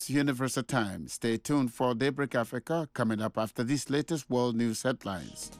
Universal Time. Stay tuned for Daybreak Africa coming up after these latest world news headlines.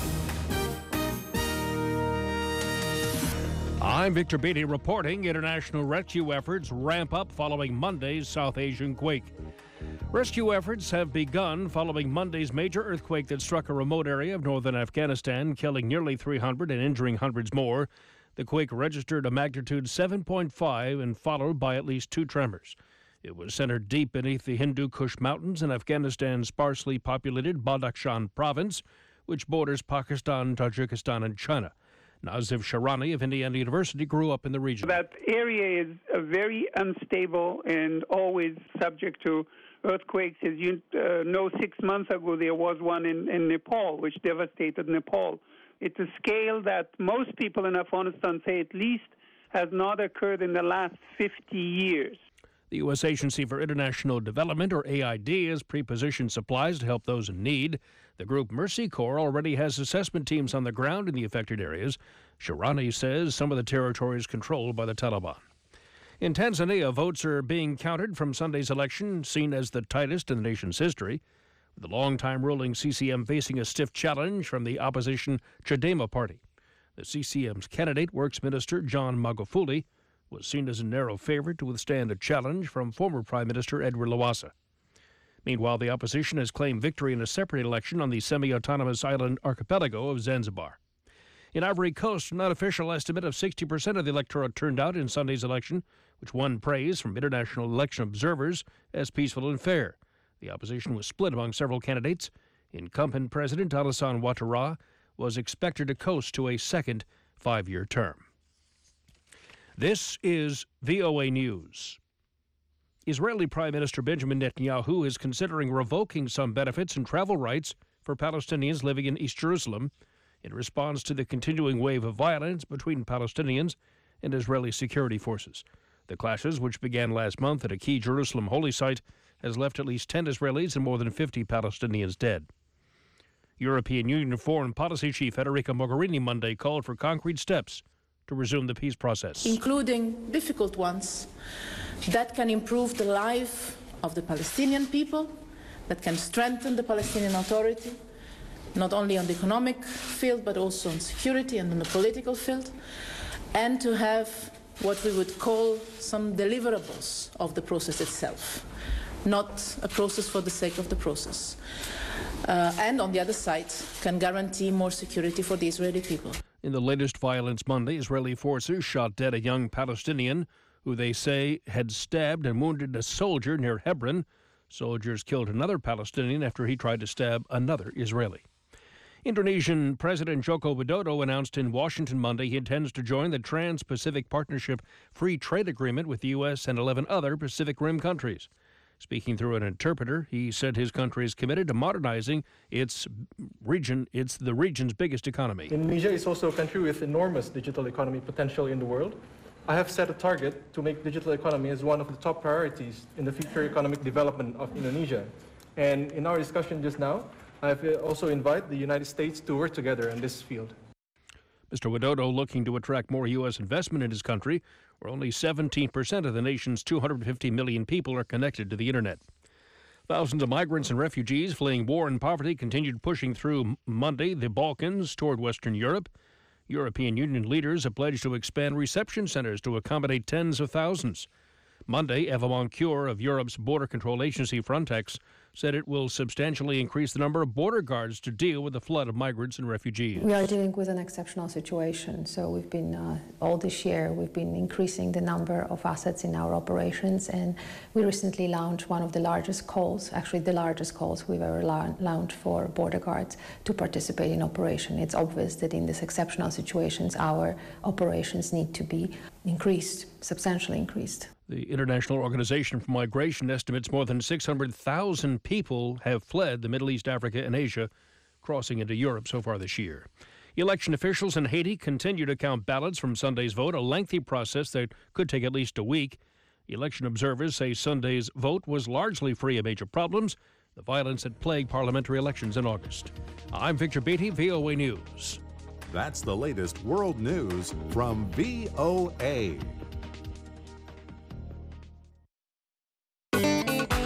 I'm Victor Beatty reporting international rescue efforts ramp up following Monday's South Asian quake. Rescue efforts have begun following Monday's major earthquake that struck a remote area of northern Afghanistan, killing nearly 300 and injuring hundreds more. The quake registered a magnitude 7.5 and followed by at least 2 tremors. It was centered deep beneath the Hindu Kush Mountains in Afghanistan's sparsely populated Badakhshan province, which borders Pakistan, Tajikistan, and China. Nazif Sharani of Indiana University grew up in the region. That area is very unstable and always subject to earthquakes. As you know, 6 months ago there was one in Nepal, which devastated Nepal. It's a scale that most people in Afghanistan say at least has not occurred in the last 50 years. The U.S. Agency for International Development, or AID, has pre-positioned supplies to help those in need. The group Mercy Corps already has assessment teams on the ground in the affected areas. Sharani says some of the territory is controlled by the Taliban. In Tanzania, votes are being counted from Sunday's election, seen as the tightest in the nation's history, with the longtime ruling CCM facing a stiff challenge from the opposition Chadema party. The CCM's candidate, Works Minister John Magufuli, was seen as a narrow favorite to withstand a challenge from former Prime Minister Edward Lowassa. Meanwhile, the opposition has claimed victory in a separate election on the semi-autonomous island archipelago of Zanzibar. In Ivory Coast, an unofficial estimate of 60% of the electorate turned out in Sunday's election, which won praise from international election observers as peaceful and fair. The opposition was split among several candidates. Incumbent President Alassane Ouattara was expected to coast to a second 5-year term. This is VOA News. Israeli Prime Minister Benjamin Netanyahu is considering revoking some benefits and travel rights for Palestinians living in East Jerusalem in response to the continuing wave of violence between Palestinians and Israeli security forces. The clashes, which began last month at a key Jerusalem holy site, has left at least 10 Israelis and more than 50 Palestinians dead. European Union Foreign Policy Chief Federica Mogherini Monday called for concrete steps to resume the peace process, including difficult ones that can improve the life of the Palestinian people, that can strengthen the Palestinian Authority, not only on the economic field but also on security and on the political field, and to have what we would call some deliverables of the process itself, not a process for the sake of the process. And on the other side, can guarantee more security for the Israeli people. In the latest violence Monday, Israeli forces shot dead a young Palestinian who they say had stabbed and wounded a soldier near Hebron. Soldiers killed another Palestinian after he tried to stab another Israeli. Indonesian President Joko Widodo announced in Washington Monday he intends to join the Trans-Pacific Partnership Free Trade Agreement with the U.S. and 11 other Pacific Rim countries. Speaking through an interpreter, he said his country is committed to modernizing its region. It's the region's biggest economy. Indonesia is also a country with enormous digital economy potential in the world. I have set a target to make digital economy as one of the top priorities in the future economic development of Indonesia. And in our discussion just now, I have also invited the United States to work together in this field. Mr. Widodo looking to attract more U.S. investment in his country, where only 17% of the nation's 250 million people are connected to the Internet. Thousands of migrants and refugees fleeing war and poverty continued pushing through Monday the Balkans toward Western Europe. European Union leaders have pledged to expand reception centers to accommodate tens of thousands. Monday, Eva Moncure of Europe's border control agency Frontex said it will substantially increase the number of border guards to deal with the flood of migrants and refugees. We are dealing with an exceptional situation, so we've been, all this year, we've been increasing the number of assets in our operations, and we recently launched one of the largest calls, actually the largest calls we've ever launched for border guards to participate in operation. It's obvious that in these exceptional situations, our operations need to be increased, substantially increased. The International Organization for Migration estimates more than 600,000 people have fled the Middle East, Africa, and Asia, crossing into Europe so far this year. Election officials in Haiti continue to count ballots from Sunday's vote, a lengthy process that could take at least a week. Election observers say Sunday's vote was largely free of major problems, the violence that plagued parliamentary elections in August. I'm Victor Beatty, VOA News. That's the latest world news from VOA.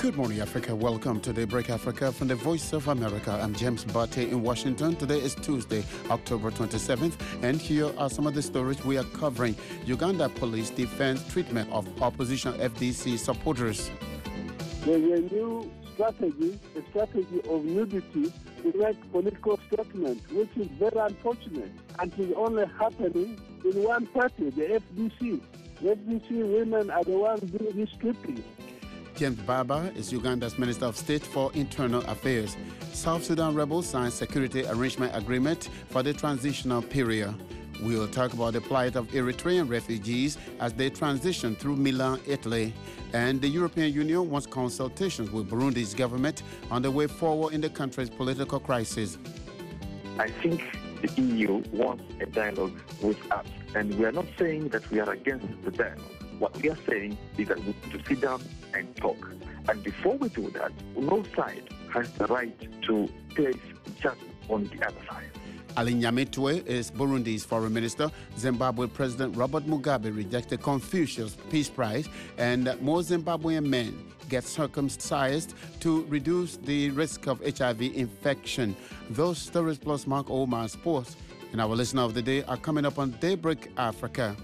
Good morning, Africa. Welcome to Daybreak Africa from the Voice of America. I'm James Barty in Washington. Today is Tuesday, October 27th, and here are some of the stories we are covering. Uganda police defends treatment of opposition FDC supporters. There's a new strategy, a strategy of nudity to make political statements, which is very unfortunate and is only happening in one party, the FDC. The FDC women are the ones doing this stripping. James Baba is Uganda's Minister of State for Internal Affairs. South Sudan rebels signed security arrangement agreement for the transitional period. We'll talk about the plight of Eritrean refugees as they transition through Milan, Italy. And the European Union wants consultations with Burundi's government on the way forward in the country's political crisis. I think the EU wants a dialogue with us, and we are not saying that we are against the dialogue. What we are saying is that we need to sit down and talk. And before we do that, no side has the right to place judgment on the other side. Ali Nyamitwe is Burundi's foreign minister. Zimbabwe President Robert Mugabe rejected Confucius Peace Prize, and more Zimbabwean men get circumcised to reduce the risk of HIV infection. Those stories plus Mark Omar Sports and our listener of the day are coming up on Daybreak Africa.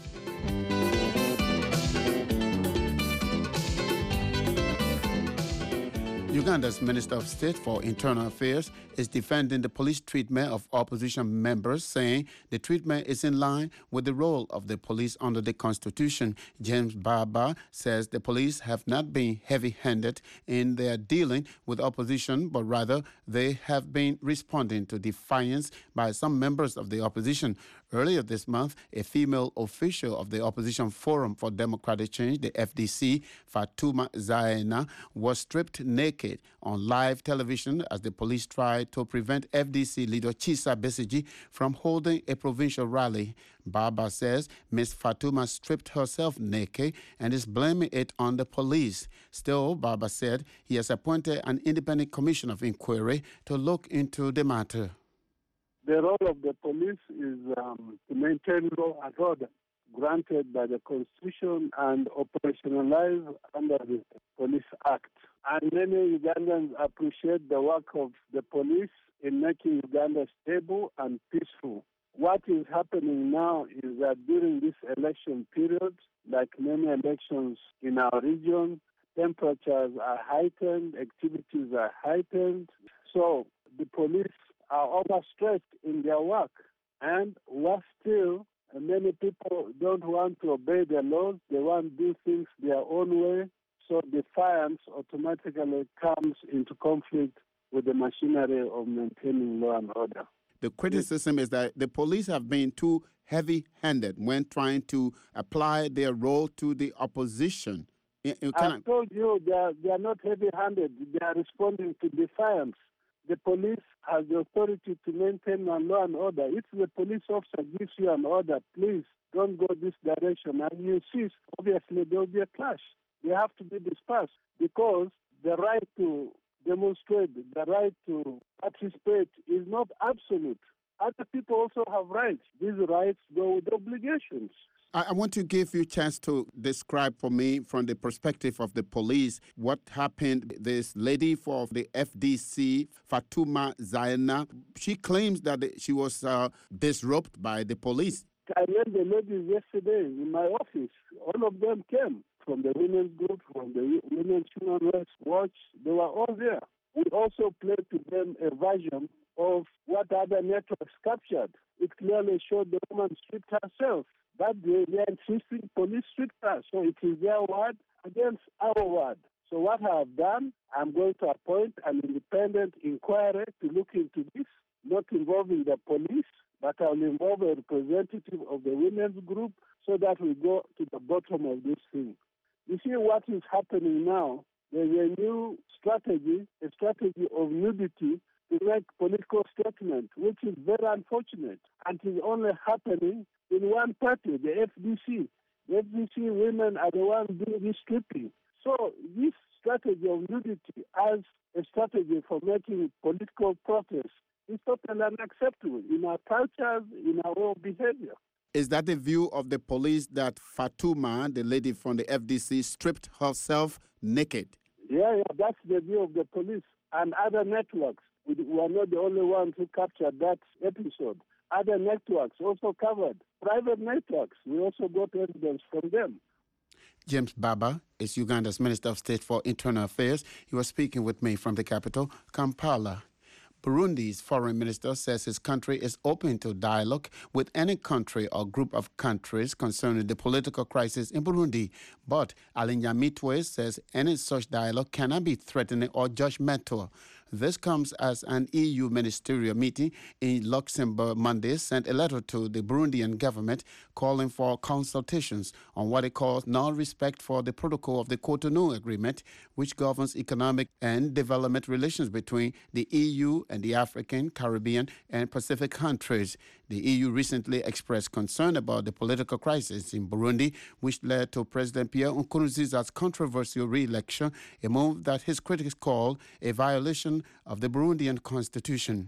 Uganda's Minister of State for Internal Affairs is defending the police treatment of opposition members, saying the treatment is in line with the role of the police under the Constitution. James Baba says the police have not been heavy-handed in their dealing with opposition, but rather they have been responding to defiance by some members of the opposition. Earlier this month, a female official of the Opposition Forum for Democratic Change, the FDC, Fatuma Zaina, was stripped naked on live television as the police tried to prevent FDC leader Chisa Besigye from holding a provincial rally. Baba says Ms. Fatuma stripped herself naked and is blaming it on the police. Still, Baba said he has appointed an independent commission of inquiry to look into the matter. The role of the police is to maintain law and order granted by the Constitution and operationalized under the Police Act. And many Ugandans appreciate the work of the police in making Uganda stable and peaceful. What is happening now is that during this election period, like many elections in our region, temperatures are heightened, activities are heightened. So the police are overstressed in their work. And worse still, many people don't want to obey the laws. They want to do things their own way. So defiance automatically comes into conflict with the machinery of maintaining law and order. The criticism is that the police have been too heavy-handed when trying to apply their role to the opposition. I told you they are not heavy-handed. They are responding to defiance. The police has the authority to maintain law and order. If the police officer gives you an order, please don't go this direction, and you insist, obviously there will be a clash. They have to be dispersed because the right to demonstrate, the right to participate is not absolute. Other people also have rights. These rights go with obligations. I want to give you a chance to describe for me from the perspective of the police what happened. This lady for the FDC, Fatuma Zaina, she claims that she was disrupted by the police. I met the ladies yesterday in my office. All of them came from the women's group, from the Women's Human Rights Watch. They were all there. We also played to them a version of what other networks captured. It clearly showed the woman stripped herself. But they are insisting police stripped her. So it is their word against our word. So what I have done, I'm going to appoint an independent inquiry to look into this, not involving the police, but I'll involve a representative of the women's group so that we go to the bottom of this thing. You see what is happening now? There's a new strategy, a strategy of nudity to make political statements, which is very unfortunate and is only happening in one party, the FDC. The FDC women are the ones doing this stripping. So this strategy of nudity as a strategy for making political protest is totally unacceptable in our cultures, in our own behavior. Is that the view of the police that Fatuma, the lady from the FDC, stripped herself naked? Yeah, that's the view of the police and other networks. We are not the only ones who captured that episode. Other networks also covered. Private networks, we also got evidence from them. James Baba is Uganda's Minister of State for Internal Affairs. He was speaking with me from the capital, Kampala. Burundi's foreign minister says his country is open to dialogue with any country or group of countries concerning the political crisis in Burundi. But Alain Nyamitwe says any such dialogue cannot be threatening or judgmental. This comes as an EU ministerial meeting in Luxembourg Monday sent a letter to the Burundian government calling for consultations on what it calls non-respect for the protocol of the Cotonou Agreement, which governs economic and development relations between the EU and the African, Caribbean, and Pacific countries. The EU recently expressed concern about the political crisis in Burundi, which led to President Pierre Nkurunziza's controversial re-election, a move that his critics call a violation of the Burundian constitution.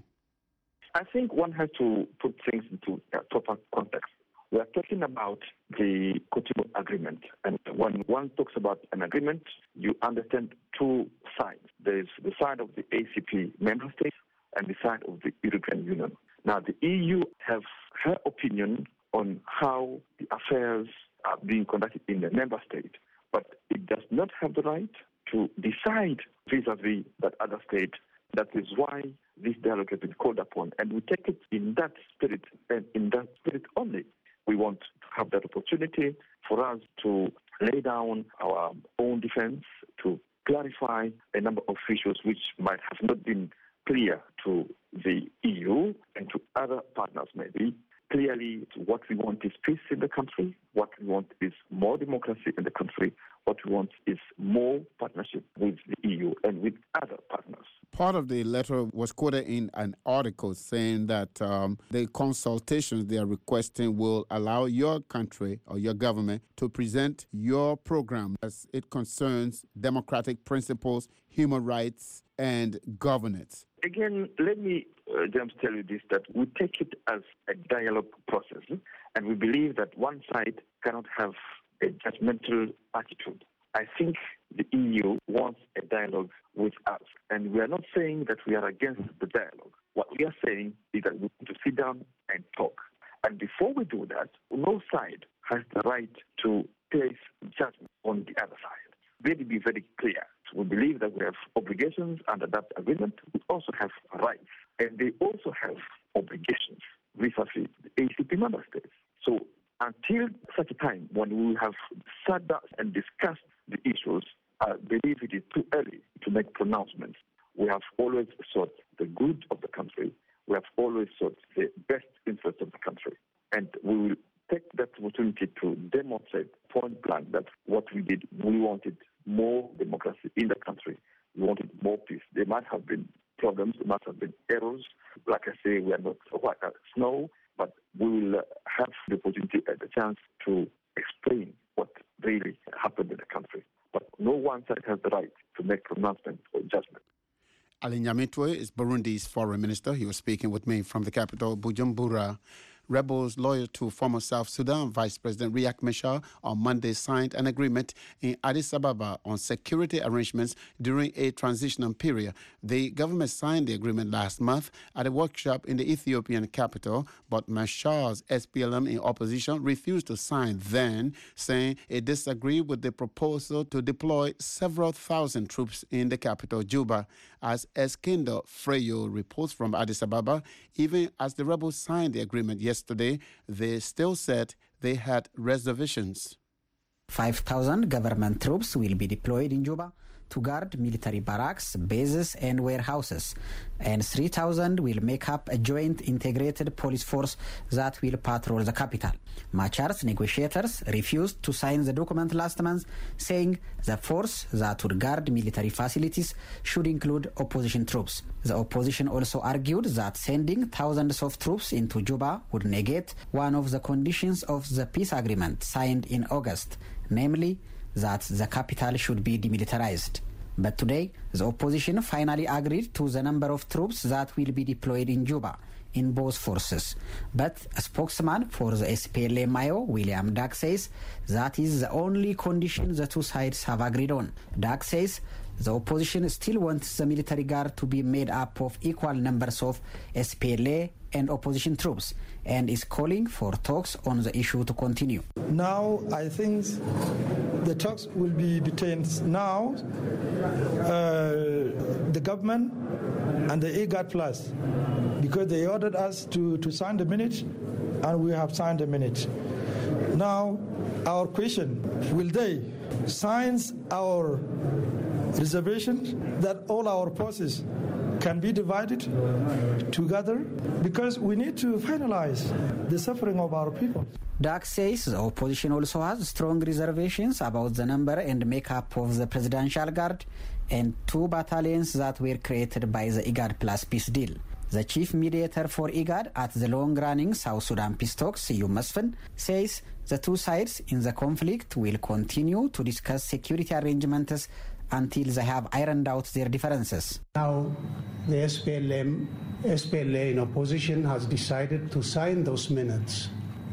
I think one has to put things into proper context. We are talking about the Cotonou Agreement. And when one talks about an agreement, you understand two sides. There is the side of the ACP member states and the side of the European Union. Now, the EU has her opinion on how the affairs are being conducted in the member state, but it does not have the right to decide vis-a-vis that other state. That is why this dialogue has been called upon, and we take it in that spirit and in that spirit only. We want to have that opportunity for us to lay down our own defense, to clarify a number of issues which might have not been clear to the EU and to other partners maybe. Clearly, what we want is peace in the country. What we want is more democracy in the country. What we want is more partnership with the EU and with other partners. Part of the letter was quoted in an article saying that the consultations they are requesting will allow your country or your government to present your program as it concerns democratic principles, human rights, and governance. Again, let me, James, tell you this, that we take it as a dialogue process, and we believe that one side cannot have a judgmental attitude. I think the EU wants a dialogue with us, and we are not saying that we are against the dialogue. What we are saying is that we need to sit down and talk. And before we do that, no side has the right to place judgment on the other side. Let it be very clear. We believe that we have obligations under that agreement. We also have rights, and they also have obligations vis-a-vis the ACP member states. So until such a time when we have sat down and discussed the issues, I believe it is too early to make pronouncements. We have always sought the good of the country. We have always sought the best interest of the country. And we will take that opportunity to demonstrate point blank that what we did, we wanted more democracy in the country. We wanted more peace. There might have been problems, there might have been errors. Like I say, we are not white as snow, but we will have the opportunity and the chance to explain what really happened in the country. But no one side has the right to make pronouncement or judgment. Alain Nyamitwe is Burundi's foreign minister. He was speaking with me from the capital, Bujumbura. Rebels loyal to former South Sudan Vice President Riek Machar on Monday signed an agreement in Addis Ababa on security arrangements during a transitional period. The government signed the agreement last month at a workshop in the Ethiopian capital, but Machar's SPLM in opposition refused to sign then, saying it disagreed with the proposal to deploy several thousand troops in the capital, Juba. As Eskindo Freyo reports from Addis Ababa, even as the rebels signed the agreement yesterday, they still said they had reservations. 5,000 government troops will be deployed in Juba to guard military barracks, bases and warehouses, and 3,000 will make up a joint integrated police force that will patrol the capital. Machar's negotiators refused to sign the document last month, saying the force that would guard military facilities should include opposition troops. The opposition also argued that sending thousands of troops into Juba would negate one of the conditions of the peace agreement signed in August, namely that the capital should be demilitarized. But today, the opposition finally agreed to the number of troops that will be deployed in Juba, in both forces. But a spokesman for the SPLM-IO, William Dack, says that is the only condition the two sides have agreed on. Dack says the opposition still wants the military guard to be made up of equal numbers of SPLA and opposition troops and is calling for talks on the issue to continue. Now, I think the talks will be between now the government and the IGAD Plus, because they ordered us to sign the minute, and we have signed the minute. Now, our question, will they sign our reservation that all our forces can be divided together, because we need to finalize the suffering of our people. Dack says the opposition also has strong reservations about the number and makeup of the Presidential Guard and 2 battalions that were created by the IGAD Plus peace deal. The chief mediator for IGAD at the long-running South Sudan peace talks, Siyum Masfin, says the two sides in the conflict will continue to discuss security arrangements until they have ironed out their differences. Now, the SPLA in opposition has decided to sign those minutes,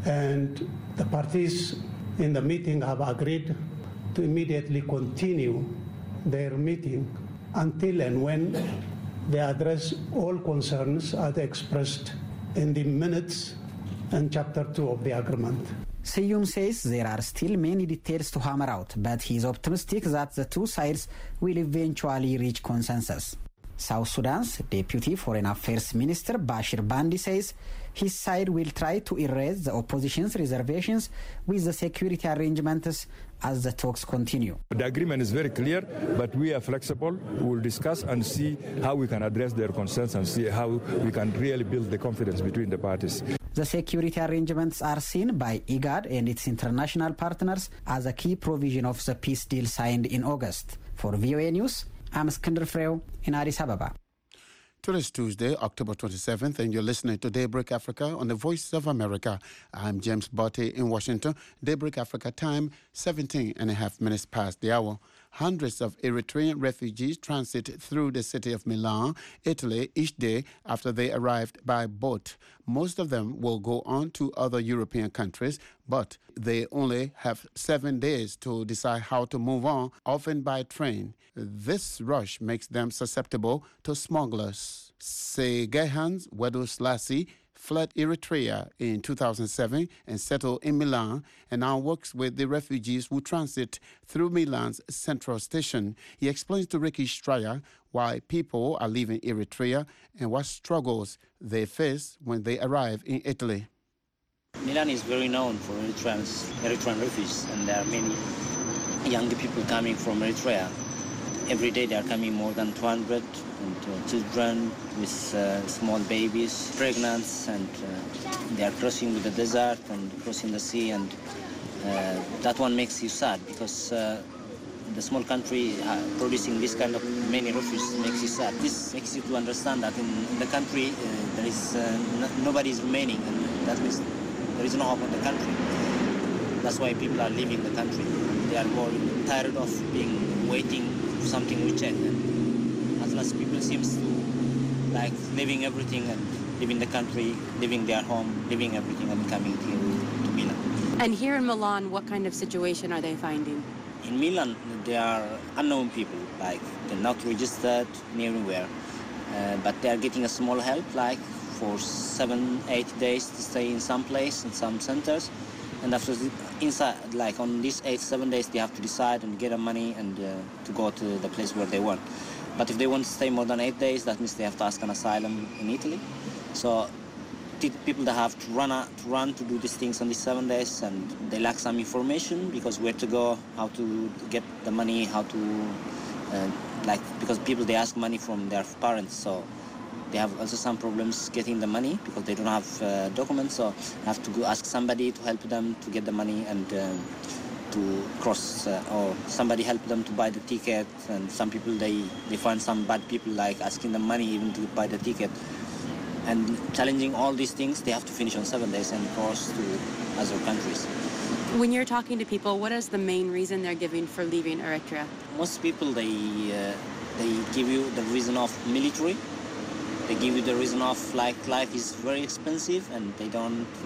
and the parties in the meeting have agreed to immediately continue their meeting until and when they address all concerns as expressed in the minutes and Chapter 2 of the agreement. Siyum says there are still many details to hammer out, but he is optimistic that the two sides will eventually reach consensus. South Sudan's Deputy Foreign Affairs Minister Bashir Bandi says his side will try to erase the opposition's reservations with the security arrangements as the talks continue. The agreement is very clear, but we are flexible. We will discuss and see how we can address their concerns and see how we can really build the confidence between the parties. The security arrangements are seen by IGAD and its international partners as a key provision of the peace deal signed in August. For VOA News, I'm Skandar Freo in Addis Ababa. Today is Tuesday, October 27th, and you're listening to Daybreak Africa on the Voice of America. I'm James Botte in Washington. Daybreak Africa time, 17 and a half minutes past the hour. Hundreds of Eritrean refugees transit through the city of Milan, Italy, each day after they arrived by boat. Most of them will go on to other European countries, but they only have 7 days to decide how to move on, often by train. This rush makes them susceptible to smugglers. Segehans Weduslassi fled Eritrea in 2007 and settled in Milan, and now works with the refugees who transit through Milan's central station. He explains to Ricky Straya why people are leaving Eritrea and what struggles they face when they arrive in Italy. Milan is very known for Eritrean refugees, and there are many young people coming from Eritrea. Every day there are coming more than 200 children with small babies, pregnant, and they are crossing with the desert and crossing the sea, and that one makes you sad, because the small country producing this kind of many refugees makes you sad. This makes you to understand that in the country there is nobody is remaining, and that means there is no hope in the country. That's why people are leaving the country. They are more tired of waiting for something to check. And at last, people seems to like leaving everything and leaving the country, leaving their home, leaving everything and coming to Milan. And here in Milan, what kind of situation are they finding? In Milan, they are unknown people, like they're not registered anywhere, but they are getting a small help, like for 7-8 days to stay in some place, in some centers. And after inside, like on these 7 days, they have to decide and get the money and to go to the place where they want. But if they want to stay more than 8 days, that means they have to ask an asylum in Italy. So people that have to run to do these things on these 7 days, and they lack some information because where to go, how to get the money, how to because people they ask money from their parents, so they have also some problems getting the money because they don't have documents, so they have to go ask somebody to help them to get the money and to cross, or somebody help them to buy the ticket. And some people they find some bad people like asking them money even to buy the ticket. And challenging all these things, they have to finish on 7 days and cross to other countries. When you're talking to people, what is the main reason they're giving for leaving Eritrea? Most people, they give you the reason of military, They give you the reason of like life is very expensive and they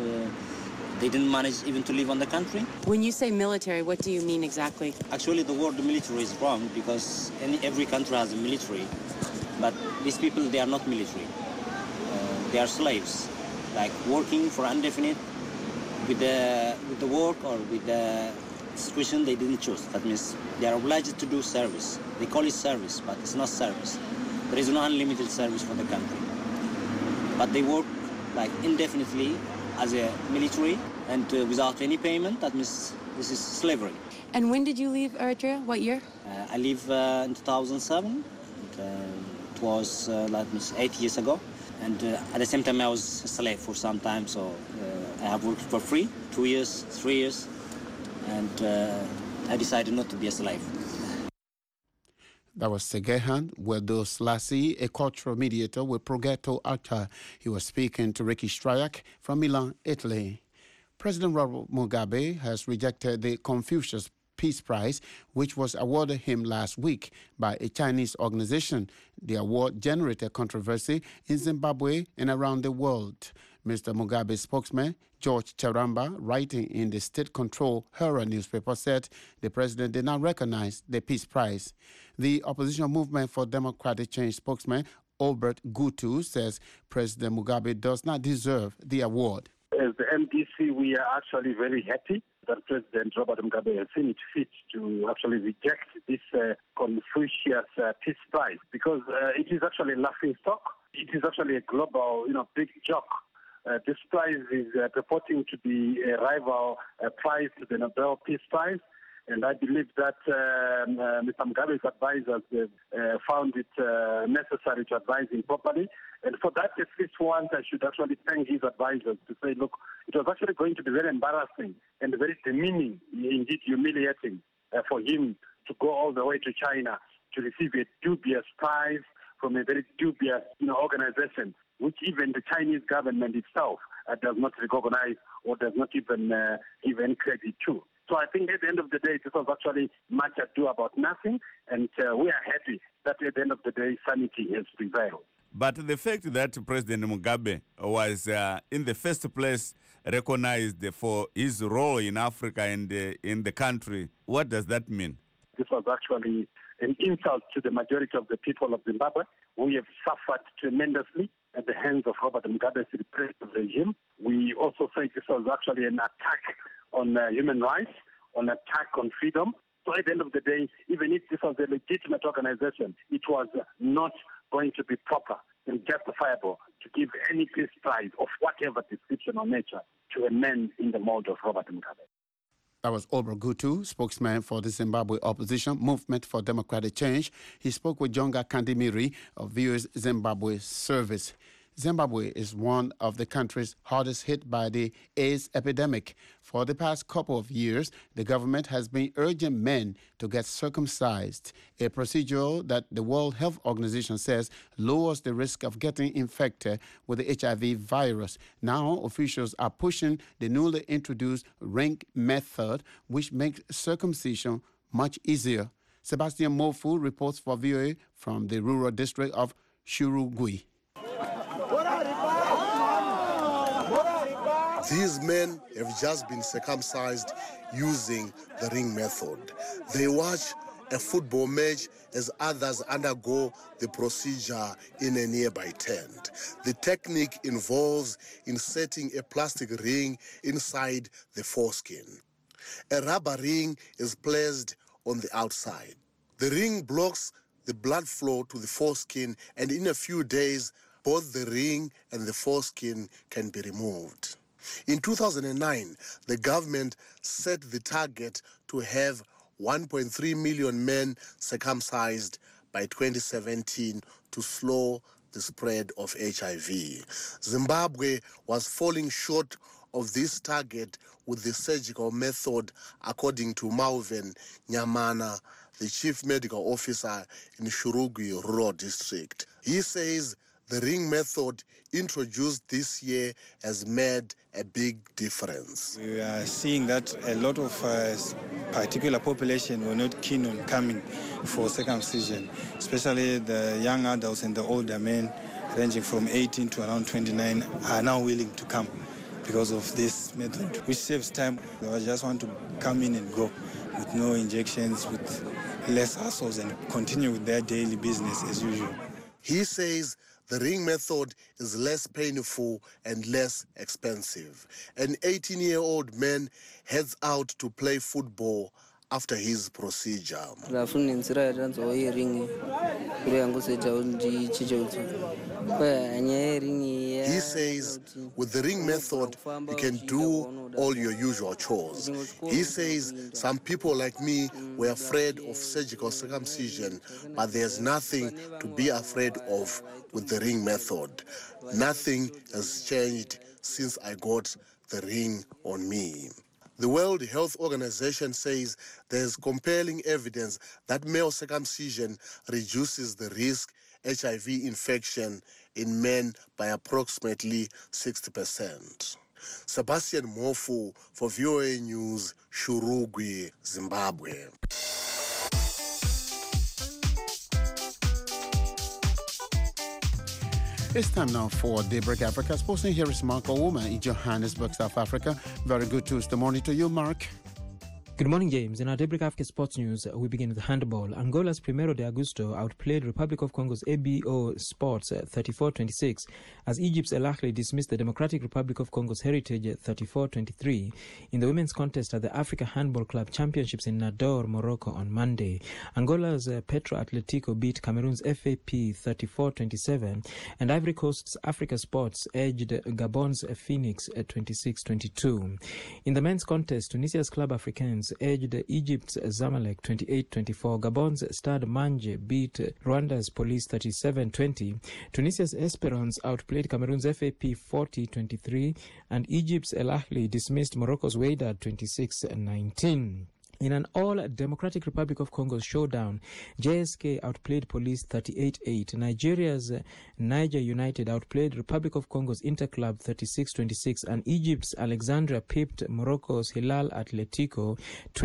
didn't manage even to live on the country. When you say military, what do you mean exactly? Actually, the word military is wrong because every country has a military, but these people, they are not military. They are slaves, like working for indefinite with the work or with the situation they didn't choose. That means they are obliged to do service. They call it service, but it's not service. There is no unlimited service for the country. But they work like indefinitely as a military and without any payment. That means this is slavery. And when did you leave Eritrea? What year? I leave in 2007. It was like 8 years ago. And at the same time, I was a slave for some time. So I have worked for free, 2 years, 3 years. And I decided not to be a slave. That was Segehan Wedoslassi, a cultural mediator with Progetto Alta. He was speaking to Ricky Strayak from Milan, Italy. President Robert Mugabe has rejected the Confucius Peace Prize, which was awarded him last week by a Chinese organization. The award generated controversy in Zimbabwe and around the world. Mr. Mugabe's spokesman, George Charamba, writing in the state-controlled Herald newspaper, said the president did not recognize the Peace Prize. The Opposition Movement for Democratic Change spokesman, Albert Gutu, says President Mugabe does not deserve the award. As the MDC, we are actually very happy that President Robert Mugabe has seen it fit to actually reject this Confucius Peace Prize because it is actually a laughing stock. It is actually a global, big joke. This prize is purporting to be a rival prize to the Nobel Peace Prize. And I believe that Mr. Mugabe's advisors found it necessary to advise him properly. And for that, at least once, I should actually thank his advisors to say, look, it was actually going to be very embarrassing and very demeaning, indeed humiliating for him to go all the way to China to receive a dubious prize from a very dubious organization, which even the Chinese government itself does not recognize or does not even give any credit to. So I think at the end of the day, this was actually much ado about nothing, and we are happy that at the end of the day, sanity has prevailed. But the fact that President Mugabe was in the first place recognized for his role in Africa and in the country, what does that mean? This was actually an insult to the majority of the people of Zimbabwe. We have suffered tremendously at the hands of Robert Mugabe's repressive regime. We also say this was actually an attack on human rights, an attack on freedom. So at the end of the day, even if this was a legitimate organization, it was not going to be proper and justifiable to give any peace prize of whatever description or nature to a man in the mold of Robert Mugabe. That was Albert Gutu, spokesman for the Zimbabwe Opposition Movement for Democratic Change. He spoke with Jonga Kandimiri of VOA's Zimbabwe service. Zimbabwe is one of the countries hardest hit by the AIDS epidemic. For the past couple of years, the government has been urging men to get circumcised, a procedure that the World Health Organization says lowers the risk of getting infected with the HIV virus. Now, officials are pushing the newly introduced ring method, which makes circumcision much easier. Sebastian Mofu reports for VOA from the rural district of Shurugui. These men have just been circumcised using the ring method. They watch a football match as others undergo the procedure in a nearby tent. The technique involves inserting a plastic ring inside the foreskin. A rubber ring is placed on the outside. The ring blocks the blood flow to the foreskin, and in a few days, both the ring and the foreskin can be removed. In 2009, the government set the target to have 1.3 million men circumcised by 2017 to slow the spread of HIV. Zimbabwe was falling short of this target with the surgical method, according to Malvin Nyamana, the chief medical officer in Shurugwi Rural District. He says the ring method introduced this year has made a big difference. We are seeing that a lot of particular population were not keen on coming for circumcision, especially the young adults and the older men. ranging from 18 to around 29 are now willing to come because of this method, which saves time. I just want to come in and go with no injections, with less hassles, and continue with their daily business as usual. He says the ring method is less painful and less expensive. An 18-year-old man heads out to play football after his procedure. He says with the ring method, you can do all your usual chores. He says some people like me were afraid of surgical circumcision, but there's nothing to be afraid of with the ring method. Nothing has changed since I got the ring on me. The World Health Organization says there's compelling evidence that male circumcision reduces the risk HIV infection in men by approximately 60%. Sebastian Mofu for VOA News, Shurugwi, Zimbabwe. It's time now for Daybreak Africa. Sporting here is Mark Ouma in Johannesburg, South Africa. Very good Tuesday morning to you, Mark. Good morning, James. In our Daybreak Africa Sports News, we begin with handball. Angola's Primeiro de Agosto outplayed Republic of Congo's ABO Sports 34-26 as Egypt's El Ahly dismissed the Democratic Republic of Congo's Heritage 34-23 in the women's contest at the Africa Handball Club Championships in Nador, Morocco on Monday. Angola's Petro Atletico beat Cameroon's FAP 34-27 and Ivory Coast's Africa Sports edged Gabon's Phoenix 26-22. In the men's contest, Tunisia's Club Africains edged Egypt's Zamalek 28-24. Gabon's Stade Manje beat Rwanda's Police 37-20. Tunisia's Esperance outplayed Cameroon's FAP 40-23, and Egypt's El Ahly dismissed Morocco's Wydad 26-19. In an all-Democratic Republic of Congo showdown, JSK outplayed Police 38-8. Nigeria's Niger United outplayed Republic of Congo's Interclub 36-26, and Egypt's Alexandria pipped Morocco's Hilal Atletico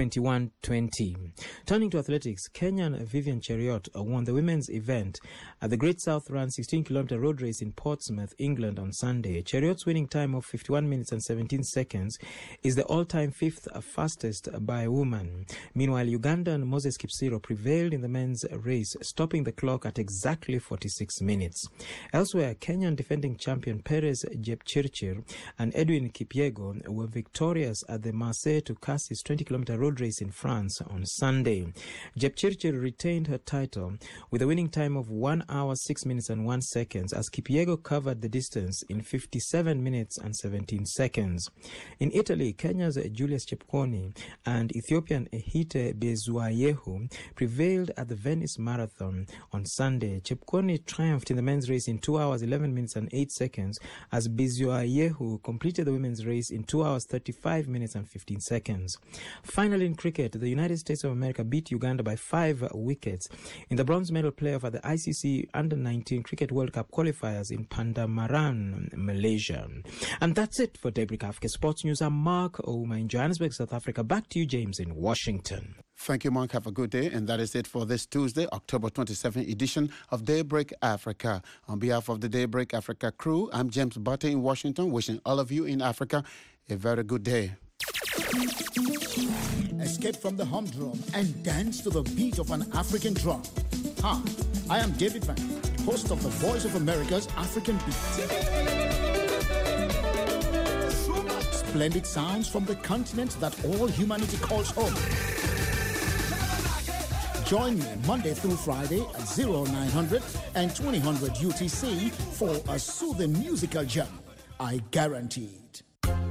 21-20. Turning to athletics, Kenyan Vivian Cheruiyot won the women's event at the Great South Run 16-kilometer road race in Portsmouth, England on Sunday. Cheruiyot's winning time of 51 minutes and 17 seconds is the all-time fifth fastest by a woman. Meanwhile, Ugandan Moses Kipsiro prevailed in the men's race, stopping the clock at exactly 46 minutes. Elsewhere, Kenyan defending champion Perez Jepchirchir and Edwin Kipyego were victorious at the Marseille to Cassis 20-kilometer road race in France on Sunday. Jepchirchir retained her title with a winning time of 1 hour 6 minutes and 1 second as Kipyego covered the distance in 57 minutes and 17 seconds. In Italy, Kenya's Julius Chepkwony and Ethiopian Ehite Bezwayehu prevailed at the Venice Marathon on Sunday. Chepkwony triumphed in the men's race in 2 hours 11 minutes and 8 seconds as Bezwayehu completed the women's race in 2 hours 35 minutes and 15 seconds. Finally, in cricket, the United States of America beat Uganda by 5 wickets in the bronze medal playoff at the ICC Under-19 Cricket World Cup qualifiers in Pandamaran, Malaysia. And that's it for Daybreak Africa Sports News. I'm Mark Ouma in Johannesburg, South Africa. Back to you, James, in Washington. Thank you, Mark. Have a good day. And that is it for this Tuesday, October 27th edition of Daybreak Africa. On behalf of the Daybreak Africa crew, I'm James Butter in Washington, wishing all of you in Africa a very good day. Escape from the humdrum and dance to the beat of an African drum. Hi, I am David Van, host of the Voice of America's African Beat. Splendid sounds from the continent that all humanity calls home. Join me Monday through Friday at 0900 and 2000 UTC for a soothing musical jam. I guarantee it.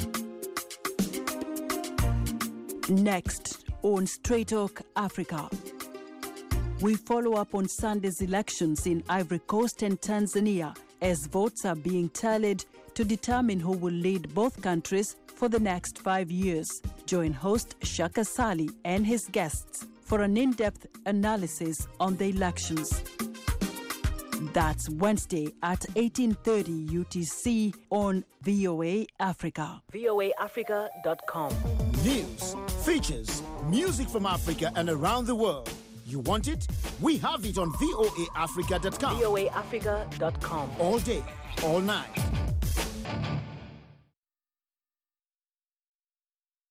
Next on Straight Talk Africa, we follow up on Sunday's elections in Ivory Coast and Tanzania as votes are being tallied to determine who will lead both countries for the next 5 years. Join host Shaka Sali and his guests for an in-depth analysis on the elections. That's Wednesday at 18:30 UTC on VOA Africa. voaafrica.com. News, features, music from Africa and around the world. You want it? We have it on voaafrica.com. voaafrica.com. All day, all night.